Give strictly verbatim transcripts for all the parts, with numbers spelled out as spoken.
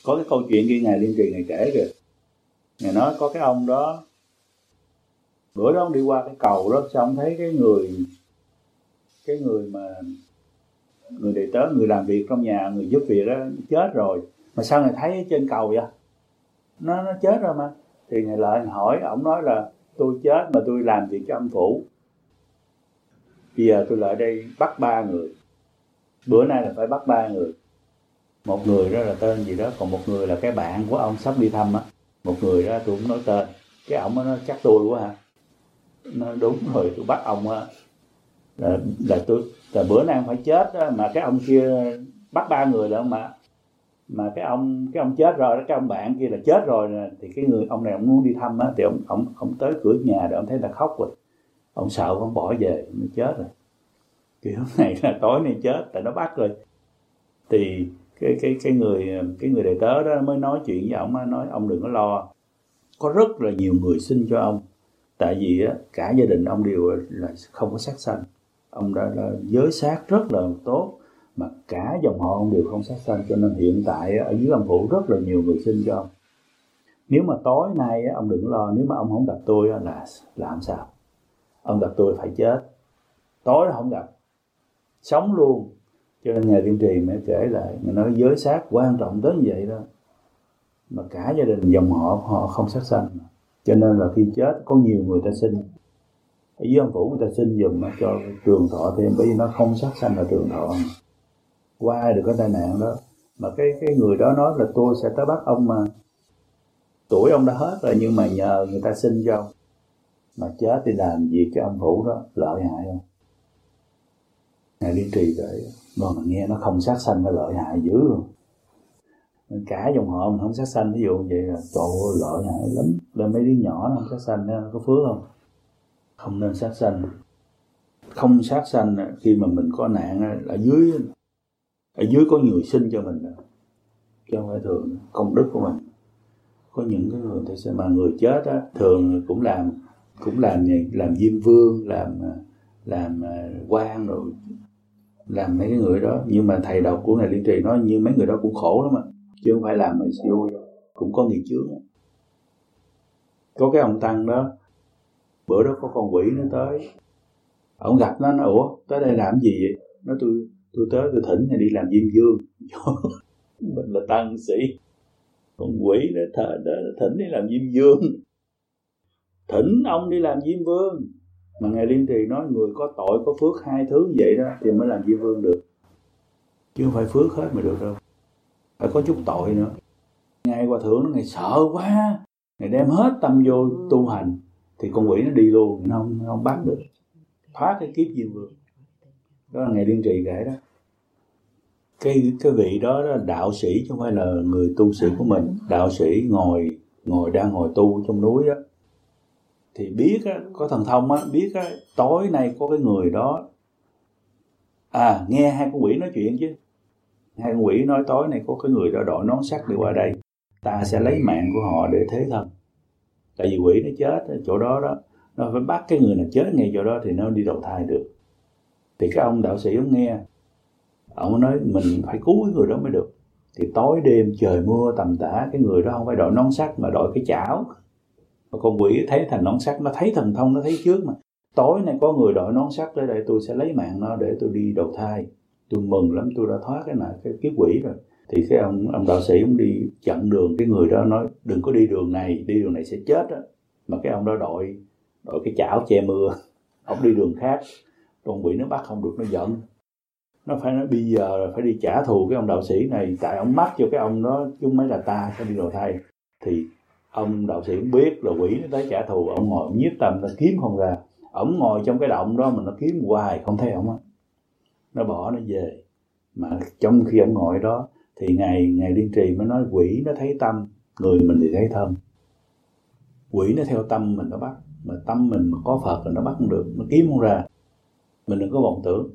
Có cái câu chuyện kia Ngài Liên Trì Ngài kể kìa. Ngài nói có cái ông đó, bữa đó ông đi qua cái cầu đó, sao ông thấy cái người cái người mà người đệ tớ, người làm việc trong nhà, người giúp việc đó chết rồi, mà sao Ngài thấy trên cầu vậy? Nó nó chết rồi mà. Thì Ngài lại hỏi, ổng nói là tôi chết mà tôi làm việc cho âm phủ, bây giờ tôi lại đây bắt ba người, bữa nay là phải bắt ba người. Một người đó là tên gì đó, còn một người là cái bạn của ông sắp đi thăm á. Một người đó tôi cũng nói tên, cái ổng nó chắc tôi quá hả? Nó đúng rồi, tôi bắt ông á, là, là tôi là bữa nay ông phải chết đó, mà cái ông kia bắt ba người đó mà mà cái ông cái ông chết rồi đó, cái ông bạn kia là chết rồi nè. Thì cái người ông này ông muốn đi thăm á, thì ông ông ông tới cửa nhà để ông thấy là khóc rồi, ông sợ ông bỏ về, nó chết rồi. Kiểu này là tối nay chết, tại nó bắt rồi. Thì cái cái cái người cái người đệ tớ đó mới nói chuyện với ông, nói ông đừng có lo, có rất là nhiều người xin cho ông, tại vì á cả gia đình ông đều là không có sát sanh, ông đã là giới sát rất là tốt, mà cả dòng họ ông đều không sát sanh, cho nên hiện tại ở dưới âm phủ rất là nhiều người xin cho ông. Nếu mà tối nay ông đừng lo, nếu mà ông không gặp tôi là làm sao? Ông gặp tôi phải chết, tối không gặp, sống luôn. Cho nên Ngài Liên Trì mới kể lại, Ngài nói giới sát quan trọng tới như vậy đó, mà cả gia đình dòng họ họ không sát sanh, cho nên là khi chết có nhiều người ta xin ở dưới âm phủ, người ta xin dùm cho trường thọ thêm, bởi vì nó không sát sanh là trường thọ, qua được cái tai nạn đó. Mà cái cái người đó nói là tôi sẽ tới bắt ông, mà tuổi ông đã hết rồi, nhưng mà nhờ người ta xin cho ông, mà chết thì làm việc cho âm phủ đó lợi hại không? Ngài Liên Trì kể, mà nghe nó không sát sanh, nó lợi hại dữ luôn. Cả dòng họ mình không sát sanh, ví dụ như vậy là trời ơi lợi hại lắm. Là mấy đứa nhỏ nó không sát sanh, nó có phước không? Không nên sát sanh. Không sát sanh khi mà mình có nạn ở dưới, ở dưới có người sinh cho mình, chứ không phải thường công đức của mình. Có những cái người ta sẽ mà người chết á, thường cũng làm cũng làm làm diêm vương, làm làm quan rồi, làm mấy cái người đó. Nhưng mà thầy đọc của Ngài Liên Trì nói như mấy người đó cũng khổ lắm á, chứ không phải làm mà vui đâu, cũng có nghiệp chướng. Có cái ông tăng đó, bữa đó có con quỷ nó tới, ông gặp nó, nó ủa tới đây làm gì vậy? Nó tôi tôi tới tôi thỉnh này đi làm diêm vương. Mình là tăng sĩ, con quỷ nó thờ thỉnh đi làm diêm vương, thỉnh ông đi làm diêm vương. Mà Ngài Liên Trì nói người có tội có phước hai thứ như vậy đó thì mới làm diêm vương được, chứ không phải phước hết mà được đâu, phải có chút tội nữa. Ngài Hòa Thượng nó Ngài sợ quá, Ngài đem hết tâm vô tu hành, thì con quỷ nó đi luôn, nó không, nó không bắt được, thoát cái kiếp diêm vương. Đó là Ngài Liên Trì kể đó. Cái cái vị đó là đạo sĩ chứ không phải là người tu sĩ của mình. Đạo sĩ ngồi ngồi đang ngồi tu trong núi á, thì biết á, có thần thông á, biết á, tối nay có cái người đó, à nghe hai con quỷ nói chuyện chứ. Hai con quỷ nói tối nay có cái người đó đội nón sắt đi qua đây, ta sẽ lấy mạng của họ để thế thân. Tại vì quỷ nó chết ở chỗ đó đó, nó phải bắt cái người nào chết ngay chỗ đó thì nó đi đầu thai được. Thì cái ông đạo sĩ ông nghe, ông nói mình phải cứu cái người đó mới được. Thì tối đêm trời mưa tầm tã, cái người đó không phải đội nón sắt mà đội cái chảo. Mà con quỷ thấy thành nón sắt, nó thấy thần thông, nó thấy trước mà. Tối nay có người đội nón sắt tới đây, tôi sẽ lấy mạng nó để tôi đi đầu thai. Tôi mừng lắm, tôi đã thoát cái này cái kiếp quỷ rồi. Thì cái ông ông đạo sĩ ông đi chặn đường cái người đó, nói đừng có đi đường này, đi đường này sẽ chết á. Mà cái ông đó đội đội cái chảo che mưa, ông đi đường khác. Con quỷ nó bắt không được, nó giận. Nó phải nói bây giờ là phải đi trả thù cái ông đạo sĩ này, tại ông mắc cho cái ông đó chứ mấy là ta sẽ đi đầu thai. Thì ông đạo sĩ cũng biết là quỷ nó tới trả thù, ông ngồi nhiếp tâm, nó kiếm không ra. Ông ngồi trong cái động đó mà nó kiếm hoài không thấy ông á, nó bỏ nó về. Mà trong khi ông ngồi đó thì ngài ngài Liên Trì mới nói quỷ nó thấy tâm, người mình thì thấy thân. Quỷ nó theo tâm mình nó bắt, mà tâm mình mà có Phật là nó bắt không được, nó kiếm không ra. Mình đừng có vọng tưởng.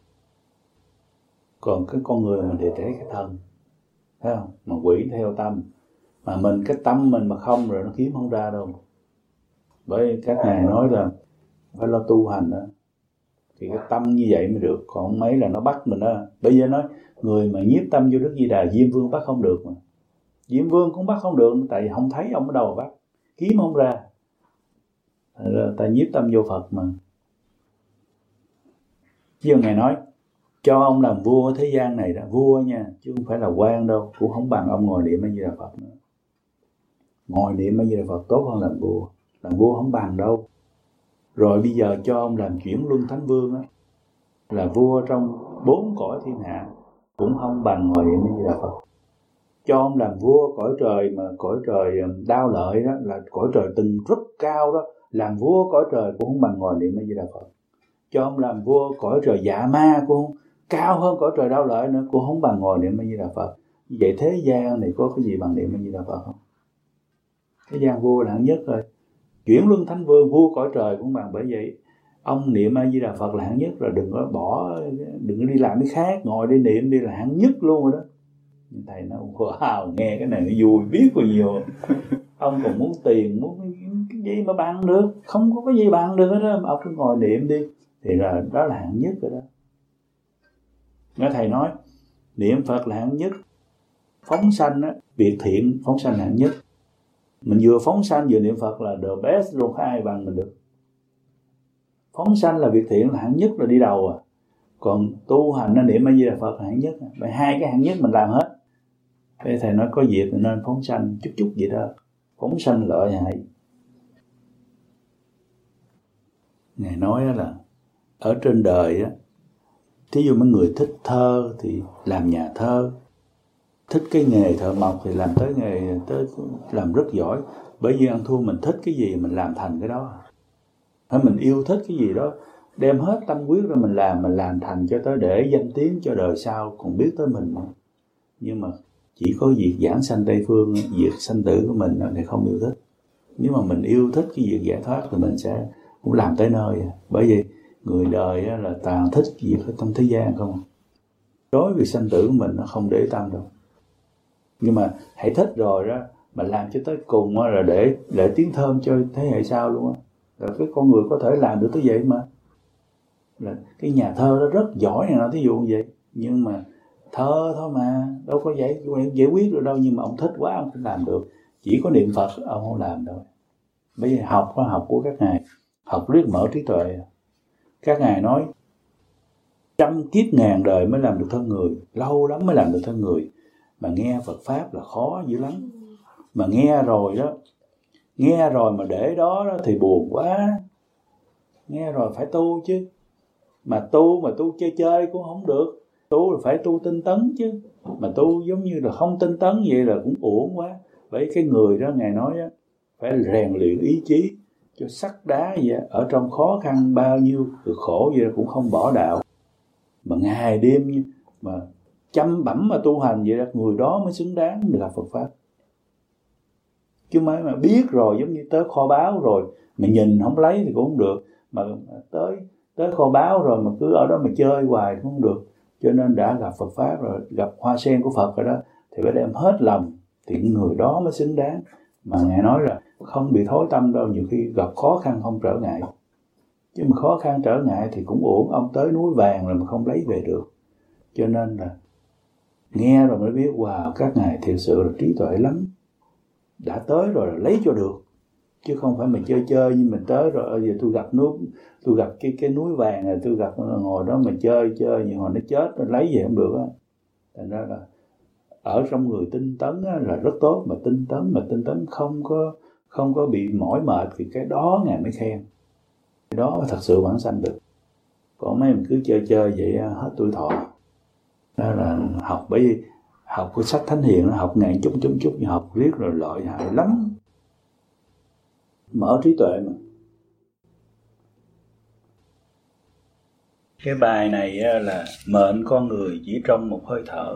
Còn cái con người mình thì thấy cái thân, thấy không? Mà quỷ theo tâm, mà mình cái tâm mình mà không rồi nó kiếm không ra đâu. Bởi các ngài nói là phải lo tu hành đó, thì cái tâm như vậy mới được. Còn mấy là nó bắt mình đó. Bây giờ nói người mà nhiếp tâm vô Đức Di Đà, Diêm Vương bắt không được mà. Diệm Vương cũng bắt không được, tại vì không thấy ông ở đâu mà bắt, kiếm không ra. Ta nhiếp tâm vô Phật mà. Chứ Ngài nói cho ông làm vua thế gian này là vua nha, chứ không phải là quan đâu, cũng không bằng ông ngồi niệm A Di Đà Phật nữa. Ngồi niệm A Di Đà Phật tốt hơn làm vua, làm vua không bằng đâu. Rồi bây giờ cho ông làm chuyển luân thánh vương á, là vua trong bốn cõi thiên hạ, cũng không bằng ngồi niệm A Di Đà Phật. Cho ông làm vua cõi trời mà cõi trời Đao Lợi đó, là cõi trời từng rất cao đó, làm vua cõi trời cũng không bằng ngồi niệm A Di Đà Phật. Cho ông làm vua cõi trời Dạ Ma cũng không, cao hơn cõi trời Đao Lợi nữa, cũng không bằng ngồi niệm A Di Đà Phật. Vậy thế gian này có cái gì bằng niệm A Di Đà Phật không? Thế gian vua là hạng nhất rồi. Chuyển luân thánh vương, vua cõi trời cũng bằng. Bởi vậy ông niệm A Di Đà Phật là hạng nhất rồi, đừng có bỏ, đừng có đi làm cái khác, ngồi đi niệm đi là hạng nhất luôn rồi đó. Thầy nói wow, nghe cái này nó vui biết bao nhiêu. Ông còn muốn tiền, muốn cái gì mà bằng được, không có cái gì bằng được hết đó. Ông cứ ngồi niệm đi thì là đó là hạng nhất rồi đó. Nghe thầy nói niệm Phật là hạng nhất, phóng sanh á, việc thiện phóng sanh là hạng nhất. Mình vừa phóng sanh vừa niệm Phật là the best luôn, không ai bằng mình được. Phóng sanh là việc thiện là hạng nhất, là đi đầu à. Còn tu hành nó niệm A Di Đà Phật là hạng nhất. Vậy hai cái hạng nhất mình làm hết. Thế thầy nói có việc thì nên phóng sanh chút chút vậy đó. Phóng sanh lợi hại. Ngài nói là ở trên đời á, thí dụ mấy người thích thơ thì làm nhà thơ, thích cái nghề thợ mộc thì làm tới nghề tới làm rất giỏi. Bởi vì ăn thua mình thích cái gì mình làm thành cái đó. Hay mình yêu thích cái gì đó, đem hết tâm huyết ra mình làm, mình làm thành cho tới để danh tiếng cho đời sau còn biết tới mình. Nhưng mà chỉ có việc giảng sanh Tây Phương, việc sanh tử của mình thì không yêu thích. Nếu mà mình yêu thích cái việc giải thoát thì mình sẽ cũng làm tới nơi. Bởi vì người đời là toàn thích việc ở trong thế gian không. Đối với sanh tử của mình nó không để tâm đâu. Nhưng mà hãy thích rồi đó, mà làm cho tới cùng là để để tiếng thơm cho thế hệ sau luôn á. Rồi cái con người có thể làm được tới vậy mà. Là cái nhà thơ đó rất giỏi này nọ, thí dụ như vậy. Nhưng mà thơ thôi mà, đâu có giải, giải quyết được đâu. Nhưng mà ông thích quá ông không làm được. Chỉ có niệm Phật ông không làm đâu. Bây giờ học có học của các ngài, học riết mở trí tuệ. Các ngài nói trăm kiếp ngàn đời mới làm được thân người, lâu lắm mới làm được thân người. Mà nghe Phật Pháp là khó dữ lắm. Mà nghe rồi đó, nghe rồi mà để đó, đó thì buồn quá. Nghe rồi phải tu chứ. Mà tu mà tu chơi chơi cũng không được. Tu là phải tu tinh tấn chứ. Mà tu giống như là không tinh tấn vậy là cũng uổng quá. Bởi cái người đó Ngài nói á, phải rèn luyện ý chí cho sắt đá vậy. Ở trong khó khăn bao nhiêu cực khổ vậy cũng không bỏ đạo. Mà ngày đêm mà chăm bẵm mà tu hành vậy đó, người đó mới xứng đáng được gặp Phật Pháp. Chứ mấy mà biết rồi, giống như tới kho báu rồi mà nhìn không lấy thì cũng không được. Mà tới tới kho báu rồi mà cứ ở đó mà chơi hoài cũng không được. Cho nên đã gặp Phật Pháp rồi, gặp hoa sen của Phật rồi đó, thì phải đem hết lòng, thì người đó mới xứng đáng. Mà Ngài nói là không bị thối tâm đâu, nhiều khi gặp khó khăn không trở ngại. Chứ mà khó khăn trở ngại thì cũng uổng. Ông tới núi vàng rồi mà không lấy về được. Cho nên là nghe rồi mới biết wow, các ngài thiệt sự là trí tuệ lắm. Đã tới rồi là lấy cho được. Chứ không phải mình chơi chơi như mình tới rồi giờ tôi gặp núi, tôi gặp cái cái núi vàng rồi tôi gặp ngồi đó mà chơi chơi như hồi nó chết nó lấy về không được á. Thành ra là ở trong người tinh tấn á, là rất tốt, mà tinh tấn mà tinh tấn không có không có bị mỏi mệt thì cái đó ngài mới khen. Cái đó thật sự vãng sanh được. Còn mấy mình cứ chơi chơi vậy hết tuổi thọ. Đó là học, bởi vì học của sách Thánh Hiền, học ngàn chút chút chút, học riết rồi lợi hại lắm. Mở trí tuệ mà. Cái bài này là mệnh con người chỉ trong một hơi thở.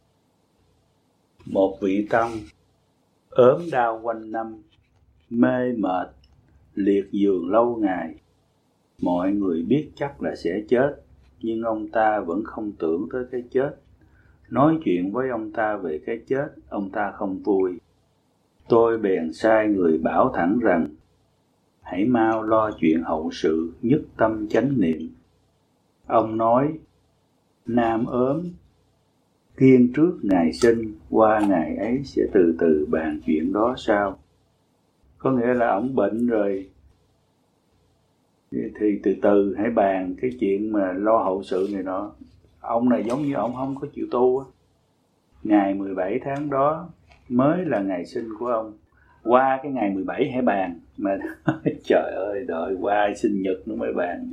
Một vị tăng ốm đau quanh năm, mê mệt, liệt giường lâu ngày. Mọi người biết chắc là sẽ chết, nhưng ông ta vẫn không tưởng tới cái chết. Nói chuyện với ông ta về cái chết, ông ta không vui. Tôi bèn sai người bảo thẳng rằng, hãy mau lo chuyện hậu sự, nhất tâm chánh niệm. Ông nói, nam ốm, kiêng trước ngày sinh, qua ngày ấy sẽ từ từ bàn chuyện đó sao. Có nghĩa là ổng bệnh rồi thì từ từ hãy bàn cái chuyện mà lo hậu sự này nọ. Ông này giống như ông không có chịu tu á. Ngày mười bảy tháng đó mới là ngày sinh của ông. Qua cái ngày mười bảy hãy bàn. Mà trời ơi, đợi qua sinh nhật nó mới bàn.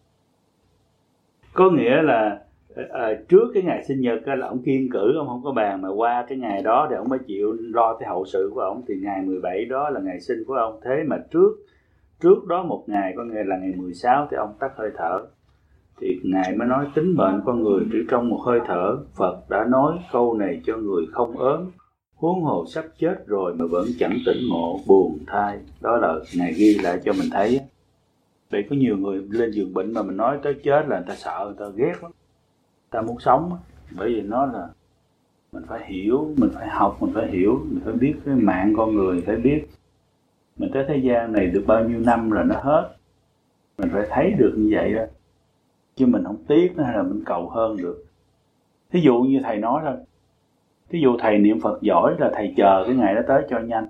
Có nghĩa là à, trước cái ngày sinh nhật là ông kiêng cử, ông không có bàn. Mà qua cái ngày đó thì ông mới chịu lo cái hậu sự của ông. Thì ngày mười bảy đó là ngày sinh của ông. Thế mà trước Trước đó một ngày, có nghĩa là ngày mười sáu thì ông tắt hơi thở. Thì Ngài mới nói tính mệnh con người chỉ trong một hơi thở. Phật đã nói câu này cho người không ốm, huống hồ sắp chết rồi mà vẫn chẳng tỉnh ngộ, buồn thai. Đó là Ngài ghi lại cho mình thấy. Vậy có nhiều người lên giường bệnh mà mình nói tới chết là người ta sợ, người ta ghét lắm, người ta muốn sống. Bởi vì nó là mình phải hiểu, mình phải học, mình phải hiểu, mình phải biết cái mạng con người, phải biết mình tới thế gian này được bao nhiêu năm rồi nó hết. Mình phải thấy được như vậy đó. Chứ mình không tiếc hay là mình cầu hơn được. Thí dụ như thầy nói thôi. Thí dụ thầy niệm Phật giỏi là thầy chờ cái ngày đó tới cho nhanh.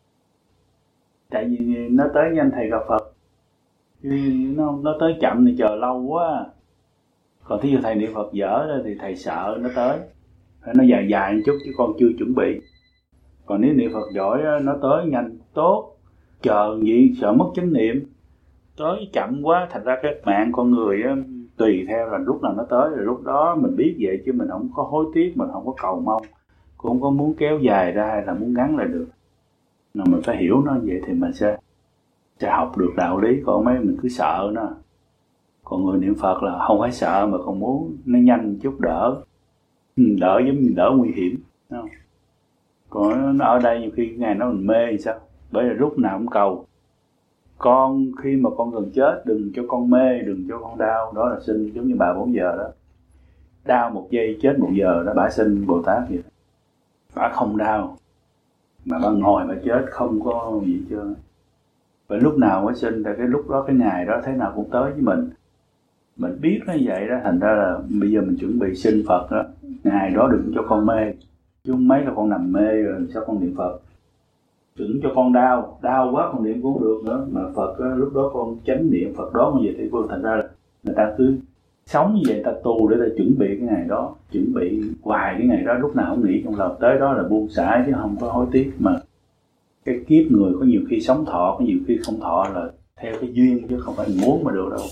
Tại vì nó tới nhanh thầy gặp Phật. Nó, nó tới chậm thì chờ lâu quá. Còn thí dụ thầy niệm Phật dở thì thầy sợ nó tới. Nó dài dài một chút chứ con chưa chuẩn bị. Còn nếu niệm Phật giỏi nó tới nhanh tốt. Chờ gì sợ mất chánh niệm. Tới chậm quá, thành ra cái mạng con người á, tùy theo là lúc nào nó tới, rồi lúc đó mình biết vậy chứ mình không có hối tiếc, mình không có cầu mong, cũng không có muốn kéo dài ra hay là muốn ngắn lại được. Mà mình phải hiểu nó vậy thì mình sẽ sẽ học được đạo lý. Còn mấy mình cứ sợ nó. Còn người niệm Phật là không phải sợ mà còn muốn nó nhanh chút đỡ, đỡ giống như đỡ nguy hiểm, không? Còn nó ở đây nhiều khi ngày nó mình mê thì sao? Bởi vì lúc nào cũng cầu con, khi mà con gần chết đừng cho con mê, đừng cho con đau. Đó là sinh giống như bà bốn giờ đó, đau một giây chết một giờ đó. Bà sinh Bồ Tát vậy, bà không đau mà bà ngồi bà chết không có gì hết trơn. Và lúc nào mới sinh là cái lúc đó, cái ngày đó thế nào cũng tới với mình. Mình biết nó vậy đó, thành ra là bây giờ mình chuẩn bị sinh Phật đó. Ngày đó đừng cho con mê, chứ mấy là con nằm mê rồi sao con niệm Phật. Đừng cho con đau, đau quá con niệm cũng được nữa. Mà Phật á, lúc đó con chánh niệm Phật đó như vậy thì vô. Thành ra là người ta cứ sống như vậy, người ta tu để ta chuẩn bị cái ngày đó, chuẩn bị hoài cái ngày đó, lúc nào không nghĩ trong lòng tới đó là buông xả chứ không có hối tiếc. Mà cái kiếp người có nhiều khi sống thọ, có nhiều khi không thọ là theo cái duyên chứ không phải mình muốn mà được đâu.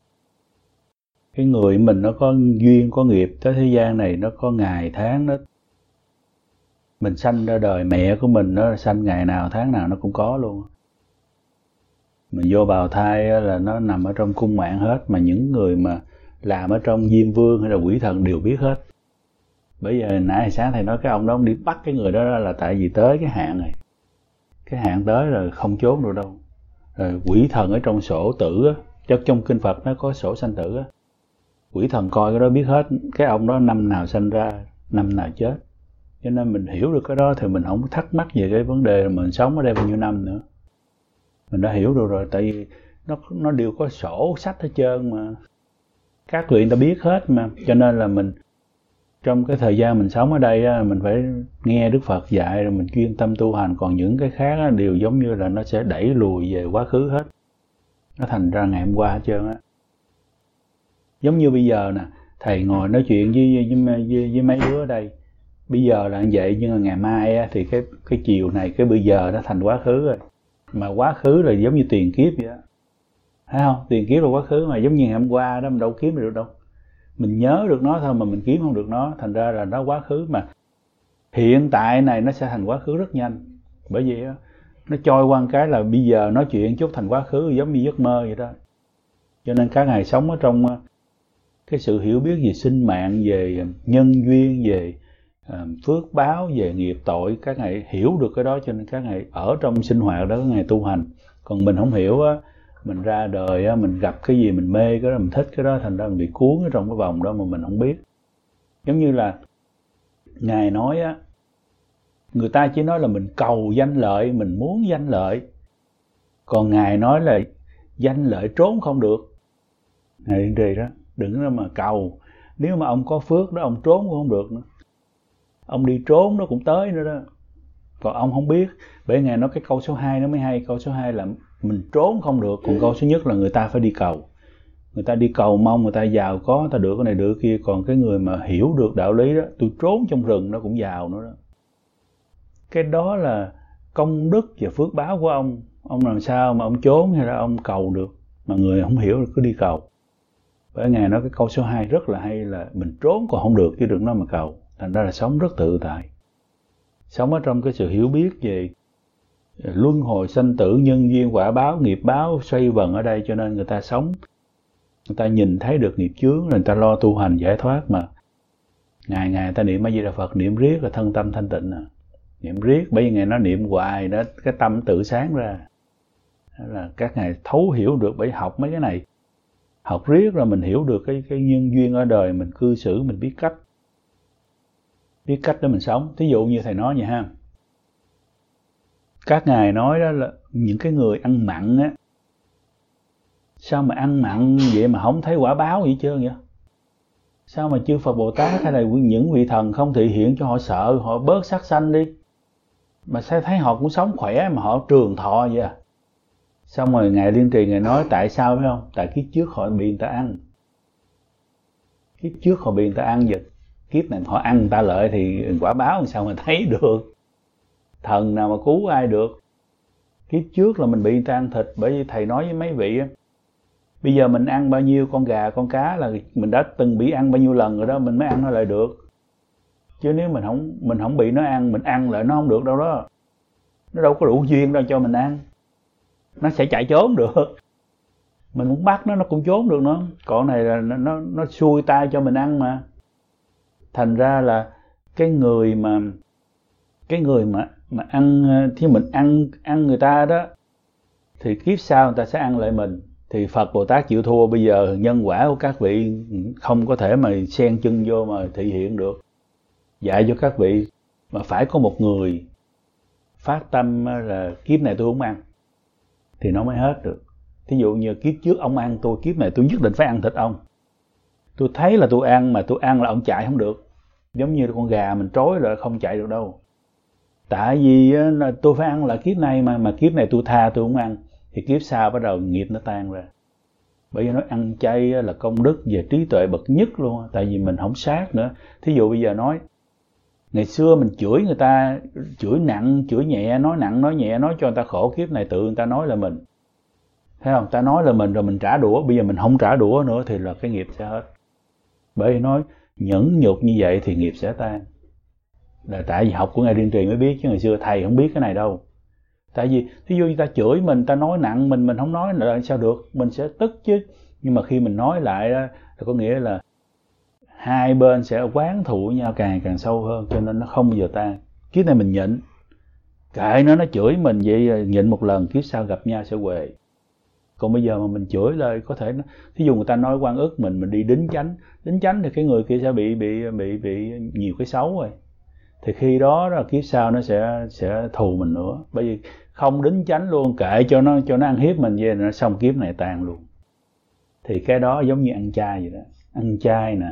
Cái người mình nó có duyên, có nghiệp tới thế gian này, nó có ngày tháng đó. Mình sanh ra đời, mẹ của mình nó sanh ngày nào tháng nào nó cũng có luôn. Mình vô bào thai là nó nằm ở trong cung mạng hết. Mà những người mà làm ở trong Diêm Vương hay là quỷ thần đều biết hết. Bởi giờ nãy sáng thầy nói cái ông đó ông đi bắt cái người đó là tại vì tới cái hạn này. Cái hạn tới rồi không trốn được đâu. Rồi quỷ thần ở trong sổ tử á, cho trong kinh Phật nó có sổ sanh tử á. Quỷ thần coi cái đó biết hết. Cái ông đó năm nào sanh ra, năm nào chết. Cho nên mình hiểu được cái đó thì mình không thắc mắc về cái vấn đề mình sống ở đây bao nhiêu năm nữa. Mình đã hiểu được rồi, tại vì nó nó đều có sổ sách hết trơn mà. Các vị người ta biết hết mà. Cho nên là mình trong cái thời gian mình sống ở đây á, mình phải nghe Đức Phật dạy rồi mình chuyên tâm tu hành. Còn những cái khác á, đều giống như là nó sẽ đẩy lùi về quá khứ hết. Nó thành ra ngày hôm qua hết trơn á. Giống như bây giờ nè, thầy ngồi nói chuyện với, với, với, với mấy đứa ở đây. Bây giờ là như vậy, nhưng mà ngày mai á, thì cái cái chiều này, cái bây giờ nó thành quá khứ rồi. Mà quá khứ là giống như tiền kiếp vậy đó. Thấy không? Tiền kiếp là quá khứ mà, giống như ngày hôm qua đó mình đâu kiếm được đâu. Mình nhớ được nó thôi mà mình kiếm không được nó, thành ra là nó quá khứ. Mà hiện tại này nó sẽ thành quá khứ rất nhanh. Bởi vì đó, nó trôi qua một cái là bây giờ nói chuyện chút thành quá khứ, giống như giấc mơ vậy đó. Cho nên các ngài sống ở trong cái sự hiểu biết về sinh mạng, về nhân duyên, về phước báo, về nghiệp tội, các ngài hiểu được cái đó. Cho nên các ngài ở trong sinh hoạt đó, các ngài tu hành. Còn mình không hiểu á, mình ra đời á, mình gặp cái gì mình mê cái đó, mình thích cái đó, thành ra mình bị cuốn ở trong cái vòng đó mà mình không biết. Giống như là ngài nói á, người ta chỉ nói là mình cầu danh lợi, mình muốn danh lợi. Còn ngài nói là danh lợi trốn không được. Ngài điển trì đó, đừng có mà cầu. Nếu mà ông có phước đó, ông trốn cũng không được nữa. ông đi trốn nó cũng tới nữa đó. Còn ông không biết. Bởi Ngài nói cái câu số hai nó mới hay. Câu số hai là mình trốn không được. Còn câu số nhất là người ta phải đi cầu. Người ta đi cầu mong người ta giàu có, người ta được cái này được cái kia. Còn cái người mà hiểu được đạo lý đó, tôi trốn trong rừng nó cũng giàu nữa đó. Cái đó là công đức và phước báo của ông. Ông làm sao mà ông trốn hay là ông cầu được. Mà người không hiểu cứ đi cầu. Bởi Ngài nói cái câu số hai rất là hay là mình trốn còn không được chứ đừng nói mà cầu. Thành ra là sống rất tự tại. Sống ở trong cái sự hiểu biết về luân hồi sanh tử, nhân duyên, quả báo, nghiệp báo xoay vần ở đây, cho nên người ta sống, người ta nhìn thấy được nghiệp chướng, người ta lo tu hành giải thoát mà. Ngày ngày ta niệm A Di Đà Phật, niệm riết là thân tâm thanh tịnh à. Niệm riết, bởi vì Ngài nó niệm hoài đó, cái tâm tự sáng ra. Đó là các Ngài thấu hiểu được, bởi học mấy cái này. Học riết rồi mình hiểu được cái, cái nhân duyên ở đời, mình cư xử, mình biết cách. Biết cách để mình sống. Thí dụ như Thầy nói vậy ha. Các Ngài nói đó là những cái người ăn mặn á, sao mà ăn mặn vậy mà không thấy quả báo gì hết trơn vậy? Sao mà chư Phật Bồ Tát hay là những vị thần không thị hiện cho họ sợ, họ bớt sát sanh đi? Mà sao thấy họ cũng sống khỏe mà họ trường thọ vậy à? Xong rồi Ngài Liên Trì Ngài nói tại sao phải không? Tại kiếp trước họ bị người ta ăn. Kiếp trước họ bị người ta ăn vậy. Kiếp này họ ăn người ta lợi thì quả báo làm sao mà thấy được? Thần nào mà cứu ai được? Kiếp trước là mình bị người ta ăn thịt. Bởi vì Thầy nói với mấy vị á, bây giờ mình ăn bao nhiêu con gà, con cá là mình đã từng bị ăn bao nhiêu lần rồi đó, mình mới ăn nó lại được. Chứ nếu mình không mình không bị nó ăn, mình ăn lại nó không được đâu đó. Nó đâu có đủ duyên đâu cho mình ăn. Nó sẽ chạy trốn được. Mình muốn bắt nó, nó cũng trốn được nữa. Còn này là nó, nó, nó xuôi tay cho mình ăn mà. Thành ra là cái người mà cái người mà mà ăn, thì mình ăn ăn người ta đó, thì kiếp sau người ta sẽ ăn lại mình. Thì Phật Bồ Tát chịu thua. Bây giờ nhân quả của các vị không có thể mà xen chân vô mà thị hiện được. Dạy cho các vị mà phải có một người phát tâm là kiếp này tôi không ăn thì nó mới hết được. Thí dụ như kiếp trước ông ăn tôi, kiếp này tôi nhất định phải ăn thịt ông. Tôi thấy là tôi ăn mà tôi ăn là ông chạy không được. Giống như con gà mình trói rồi không chạy được đâu. Tại vì là tôi phải ăn lại kiếp này mà mà kiếp này tôi tha tôi không ăn thì kiếp sau bắt đầu nghiệp nó tan ra. Bởi vì nói ăn chay là công đức về trí tuệ bậc nhất luôn. Tại vì mình không sát nữa. Thí dụ bây giờ nói ngày xưa mình chửi người ta, chửi nặng, chửi nhẹ, nói nặng, nói nhẹ, nói cho người ta khổ, kiếp này tự người ta nói là mình. Thấy không? Ta nói là mình rồi mình trả đũa, bây giờ mình không trả đũa nữa thì là cái nghiệp sẽ hết. Bởi vì nói nhẫn nhục như vậy thì nghiệp sẽ tan. Là tại vì học của Ngài Liên Trì mới biết, chứ ngày xưa Thầy không biết cái này đâu. Tại vì thí dụ như ta chửi mình, ta nói nặng mình, mình không nói là sao được, mình sẽ tức chứ. Nhưng mà khi mình nói lại đó, thì có nghĩa là hai bên sẽ oán thù nhau càng càng sâu hơn, cho nên nó không bao giờ tan. Kiếp này mình nhịn, kệ nó, nó chửi mình vậy nhịn một lần, kiếp sau gặp nhau sẽ huề. Còn bây giờ mà mình chửi lời có thể nó, thí dụ người ta nói oan ức mình, mình đi đính chánh, đính chánh thì cái người kia sẽ bị bị bị bị nhiều cái xấu rồi. Thì khi đó là kiếp sau nó sẽ sẽ thù mình nữa. Bởi vì không đính chánh luôn, kệ cho nó cho nó ăn hiếp mình vậy, nó xong kiếp này tan luôn. Thì cái đó giống như ăn chay vậy đó. Ăn chay nè,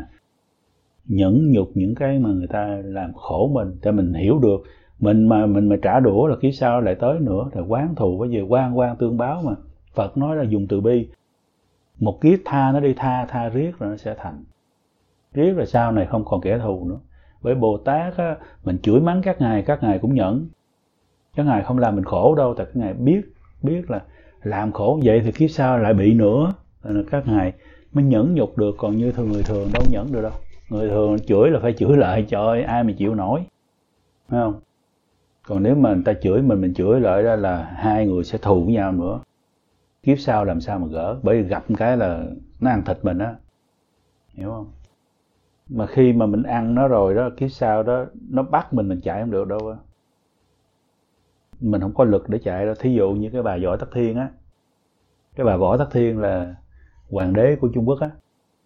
nhẫn nhục những cái mà người ta làm khổ mình, để mình hiểu được. Mình mà mình mà trả đũa là kiếp sau lại tới nữa, là oán thù, bởi vì oan oan tương báo mà. Phật nói là dùng từ bi. Một kiếp tha nó đi, tha tha riết rồi nó sẽ thành. Riết rồi sau này không còn kẻ thù nữa. Bởi Bồ Tát á, mình chửi mắng các ngài, các ngài cũng nhẫn. Các ngài không làm mình khổ đâu, tại các ngài biết biết là làm khổ vậy thì kiếp sau lại bị nữa. Nên là các ngài mới nhẫn nhục được, còn như thường người thường đâu nhẫn được đâu. Người thường chửi là phải chửi lại, trời ơi, ai mà chịu nổi. Phải không? Còn nếu mà người ta chửi mình, mình chửi lại đó là hai người sẽ thù với nhau nữa. Kiếp sau làm sao mà gỡ, bởi vì gặp cái là nó ăn thịt mình á. Hiểu không? Mà khi mà mình ăn nó rồi đó, kiếp sau đó nó bắt mình, mình chạy không được đâu á. Mình không có lực để chạy đâu. Thí dụ như cái bà Võ Tắc Thiên á. Cái bà Võ Tắc Thiên là hoàng đế của Trung Quốc á.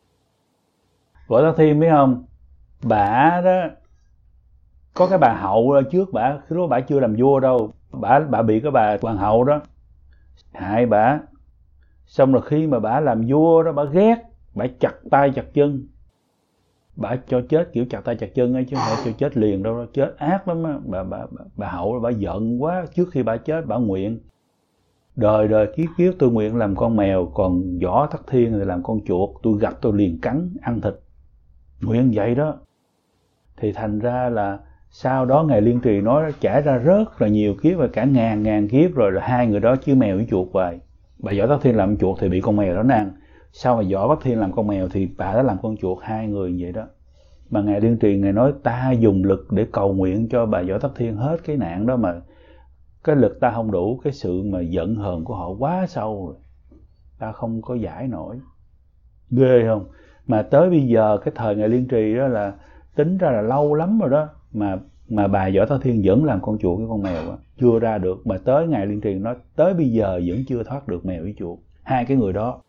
Võ Tắc Thiên biết không? Bà đó có cái bà hậu trước bà, cái lúc bà chưa làm vua đâu, bà bà bị cái bà hoàng hậu đó hại bà. Xong rồi khi mà bà làm vua đó, bà ghét, bà chặt tay chặt chân. Bà cho chết kiểu chặt tay chặt chân ấy chứ không phải cho chết liền đâu, chết ác lắm á. Bà, bà, bà, bà Hậu bà giận quá, trước khi bà chết bà nguyện đời đời kiếp kiếp tôi nguyện làm con mèo, còn Võ Tắc Thiên thì làm con chuột, tôi gặp tôi liền cắn ăn thịt, nguyện vậy đó. Thì thành ra là sau đó Ngài Liên Trì nói trải ra rất là nhiều kiếp, và cả ngàn ngàn kiếp rồi, là hai người đó chứ mèo với chuột hoài. Bà Võ Tắc Thiên làm chuột thì bị con mèo đó nó ăn, sau mà Võ Tắc Thiên làm con mèo thì bà đã làm con chuột, hai người vậy đó. Mà Ngài Liên Trì Ngài nói ta dùng lực để cầu nguyện cho bà Võ Tắc Thiên hết cái nạn đó, mà cái lực ta không đủ, cái sự mà giận hờn của họ quá sâu rồi, ta không có giải nổi. Ghê không? Mà tới bây giờ cái thời Ngài Liên Trì đó là tính ra là lâu lắm rồi đó, mà mà bà Võ Tắc Thiên vẫn làm con chuột với con mèo đó, chưa ra được. Mà tới Ngài Liên Trì nói tới bây giờ vẫn chưa thoát được mèo với chuột, hai cái người đó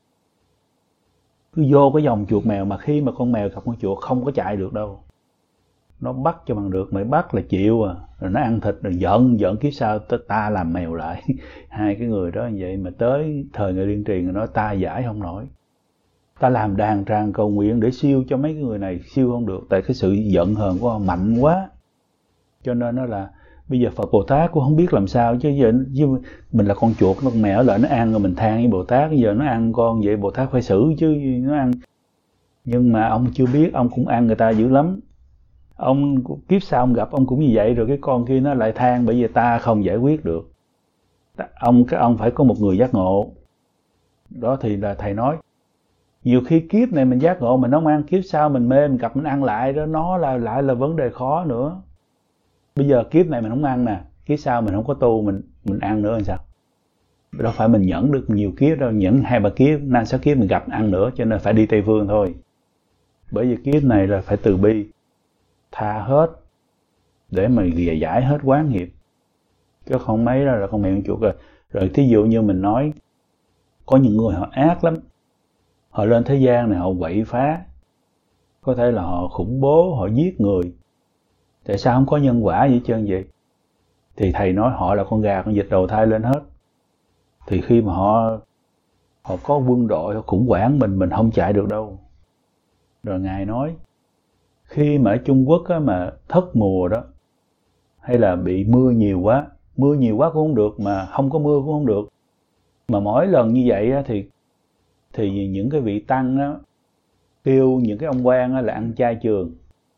cứ vô cái dòng chuột mèo, mà khi mà con mèo gặp con chuột không có chạy được đâu, nó bắt cho bằng được, mà bắt là chịu à, rồi nó ăn thịt rồi giận giận kiếp sau ta làm mèo lại. Hai cái người đó như vậy, mà tới thời Ngài Liên Trì người nói ta giải không nổi, ta làm đàn tràng cầu nguyện để siêu cho mấy cái người này, siêu không được, tại cái sự giận hờn của họ mạnh quá. Cho nên nó là bây giờ Phật Bồ Tát cũng không biết làm sao, chứ giờ chứ mình là con chuột, con mèo lại nó ăn rồi mình than với Bồ Tát, giờ nó ăn con vậy Bồ Tát phải xử chứ, nó ăn. Nhưng mà ông chưa biết, ông cũng ăn người ta dữ lắm. Ông kiếp sau ông gặp ông cũng như vậy, rồi cái con kia nó lại than bởi vì ta không giải quyết được. Ông cái ông phải có một người giác ngộ. Đó thì là thầy nói, nhiều khi kiếp này mình giác ngộ mình không ăn, kiếp sau mình mê mình gặp mình ăn lại đó, nó là lại là vấn đề khó nữa. Bây giờ kiếp này mình không ăn nè, kiếp sau mình không có tu, mình mình ăn nữa làm sao? Đâu phải mình nhẫn được nhiều kiếp đâu, nhẫn hai ba kiếp, năm sáu kiếp mình gặp ăn nữa, cho nên phải đi Tây Phương thôi. Bởi vì kiếp này là phải từ bi, tha hết để mà giải hết quán nghiệp, chứ không mấy đó là con mèo con chuột rồi. Rồi thí dụ như mình nói có những người họ ác lắm, họ lên thế gian này họ quậy phá, có thể là họ khủng bố, họ giết người, tại sao không có nhân quả gì hết trơn vậy? Thì thầy nói họ là con gà con vịt đầu thai lên hết. Thì khi mà họ họ có quân đội họ khủng hoảng mình, mình không chạy được đâu. Rồi Ngài nói khi mà ở Trung Quốc á, mà thất mùa đó, hay là bị mưa nhiều quá, mưa nhiều quá cũng không được, mà không có mưa cũng không được, mà mỗi lần như vậy á, thì thì những cái vị tăng đó kêu những cái ông quan á, là ăn chay trường,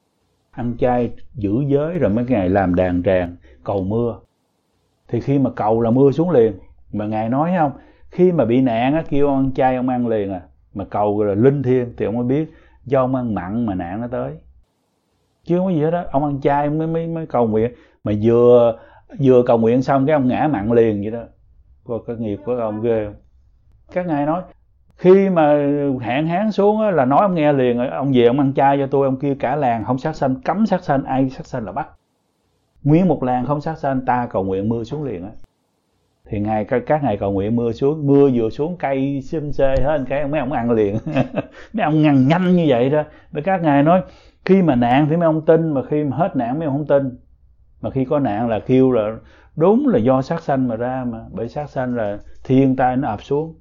ăn chay giữ giới, rồi mấy ngày làm đàn tràng cầu mưa. Thì khi mà cầu là mưa xuống liền. Mà Ngài nói không, khi mà bị nạn á, kêu ông ăn chay ông ăn liền à, mà cầu là linh thiêng thì ông mới biết do ông ăn mặn mà nạn nó tới, chứ không có gì hết đó. Ông ăn chay mới mới mới cầu nguyện, mà vừa vừa cầu nguyện xong cái ông ngã mặn liền vậy đó. Coi cái nghiệp của ông ghê không? Các ngài nói khi mà hạn hán xuống á, là nói ông nghe liền, ông về ông ăn chay cho tôi, ông kêu cả làng không sát sanh, cấm sát sanh, ai sát sanh là bắt. Nguyên một làng không sát sanh, ta cầu nguyện mưa xuống liền á. Thì ngày các ngày cầu nguyện mưa xuống, mưa vừa xuống cây xum xê hết cái mấy ông ăn liền. Mấy ông ngăn nhanh như vậy đó. Bởi các ngài nói khi mà nạn thì mấy ông tin, mà khi mà hết nạn mấy ông không tin. Mà khi có nạn là kêu là đúng là do sát sanh mà ra, mà bởi sát sanh là thiên tai nó ập xuống.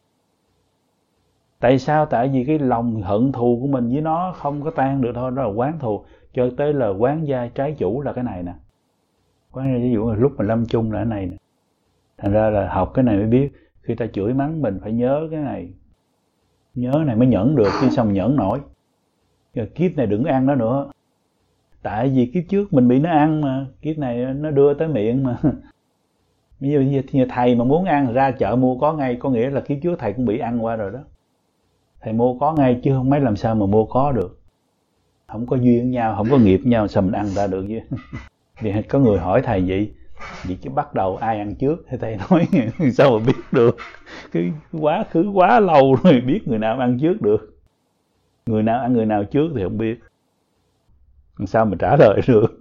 Tại sao? Tại vì cái lòng hận thù của mình với nó không có tan được thôi, đó là quán thù. Cho tới là quán gia trái chủ là cái này nè. Quán gia ví dụ là lúc mà lâm chung là cái này nè. Thành ra là học cái này mới biết, khi ta chửi mắng mình phải nhớ cái này. Nhớ này mới nhẫn được, chứ sao mà nhẫn nổi. Rồi kiếp này đừng ăn nó nữa. Tại vì kiếp trước mình bị nó ăn mà, kiếp này nó đưa tới miệng mà. Ví dụ như thầy mà muốn ăn ra chợ mua có ngay, có nghĩa là kiếp trước thầy cũng bị ăn qua rồi đó. Thầy mua có ngay chứ không mấy làm sao mà mua có được. Không có duyên với nhau, không có nghiệp với nhau sao mình ăn ra được chứ. Vì có người hỏi thầy vậy, vậy chứ bắt đầu ai ăn trước? Thì thầy nói sao mà biết được. Cái quá khứ quá lâu rồi biết người nào ăn trước được. Người nào ăn người nào trước thì không biết. Sao mà trả lời được.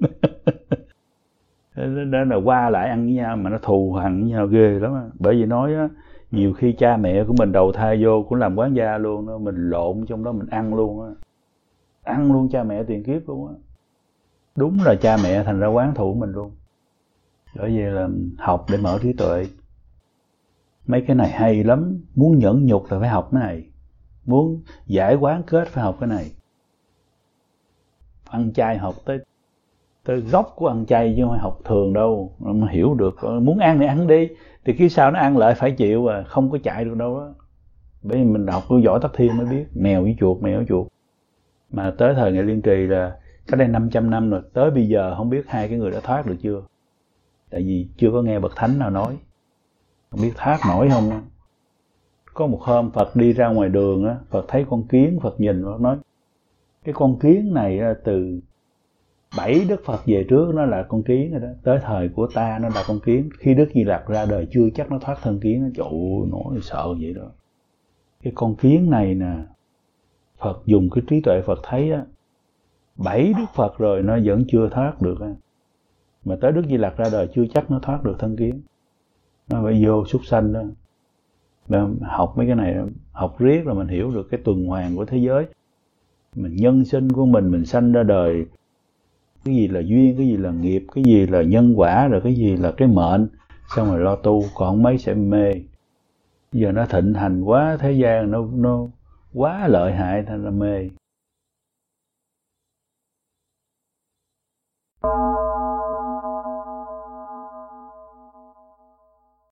Đó là qua lại ăn với nhau mà nó thù hằn với nhau ghê lắm. Bởi vì nói á, nhiều khi cha mẹ của mình đầu thai vô cũng làm quán gia luôn đó, mình lộn trong đó mình ăn luôn á. Ăn luôn cha mẹ tiền kiếp luôn á. Đúng là cha mẹ thành ra quán thù mình luôn. Bởi vậy là học để mở trí tuệ. Mấy cái này hay lắm. Muốn nhẫn nhục là phải học cái này. Muốn giải quán kết phải học cái này. ăn chay học tới tới gốc của ăn chay chứ không phải học thường đâu, nó hiểu được muốn ăn thì ăn đi, thì khi sau nó ăn lại phải chịu à, không có chạy được đâu đó. Bởi vì mình học của Võ Tắc Thiên mới biết mèo với chuột, mèo với chuột. Mà tới thời Ngài Liên Trì là cách đây năm trăm năm rồi, tới bây giờ không biết hai cái người đã thoát được chưa. Tại vì chưa có nghe bậc thánh nào nói, không biết thoát nổi không đó. Có một hôm Phật đi ra ngoài đường á, Phật thấy con kiến, Phật nhìn Phật nói cái con kiến này từ bảy Đức Phật về trước nó là con kiến rồi đó, tới thời của ta nó là con kiến, khi Đức Di Lặc ra đời chưa chắc nó thoát thân kiến. Nó trời ơi, nói sợ vậy đó. Cái con kiến này nè, Phật dùng cái trí tuệ Phật thấy á, bảy Đức Phật rồi nó vẫn chưa thoát được á. Mà tới Đức Di Lặc ra đời chưa chắc nó thoát được thân kiến, nó phải vô súc sanh đó. Và học mấy cái này, học riết là mình hiểu được cái tuần hoàn của thế giới. Mình nhân sinh của mình, mình sanh ra đời, cái gì là duyên, cái gì là nghiệp, cái gì là nhân quả, rồi cái gì là cái mệnh, xong rồi lo tu, còn mấy sẽ mê. Giờ nó thịnh hành quá, thế gian nó nó quá lợi hại thành ra mê.